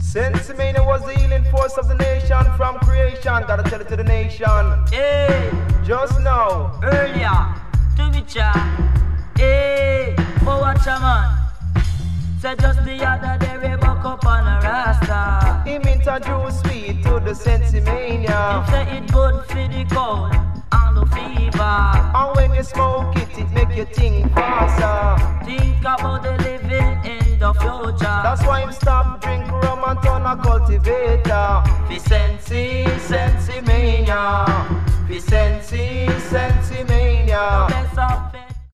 Sensimania was the healing force of the nation from creation. Gotta tell it to the nation. Hey, just now. Earlier, to me cha. Hey, for watch a man. Said just the other day we buck up on a rasta. Him introduce sweet to the Sensimania. He say it good for the cold and the fever. And when you smoke it, it make you think faster. Think about the living in the future. That's why him stop drink rum and turn a cultivator. Fi Sensimania. Fi Sensimania. The best of